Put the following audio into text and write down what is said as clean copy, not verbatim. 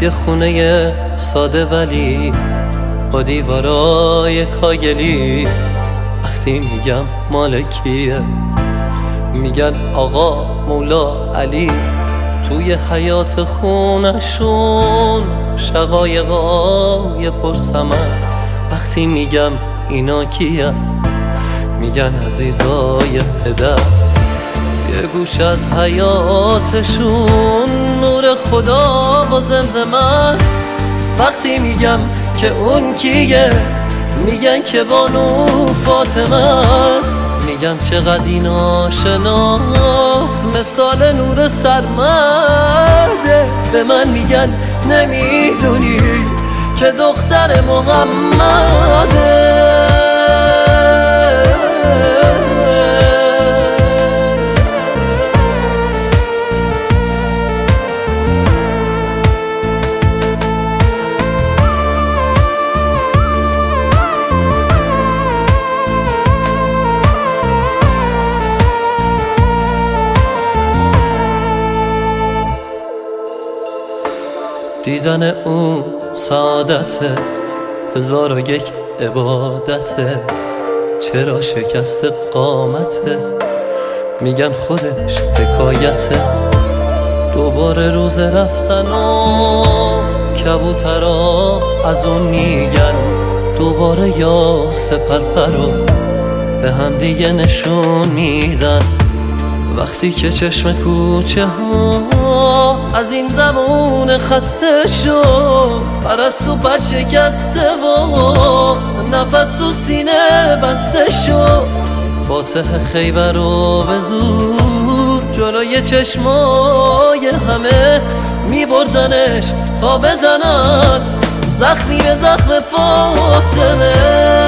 توی خونه ساده ولی با دیوارای کاگلی، وقتی میگم مال کیه میگن آقا مولا علی. توی حیات خونشون شقایقای پرثمر، وقتی میگم اینا کیه میگن عزیزای پدر. یه گوش از حیاتشون نور خدا و زمزمه است، وقتی میگم که اون کیه میگن که بانو فاطمه است. میگم چقدر این آشناس مثال نور سرمده، به من میگن نمیدونی که دختر محمده. دیدن اون سعادته، 1001 عبادته. چرا شکست قامته میگن خودش حکایته. دوباره روز رفتن و کبوترا از اون میگن دوباره یا سپرپرو به هم دیگه نشون میدن. وقتی که چشم کوچه ها از این زمان خسته شد، پرستو پر شکسته و نفس تو سینه بسته شد، فاتح خیبر رو به زور جلوی چشمای همه میبردنش تا بزنن زخمی به زخم فاطمه.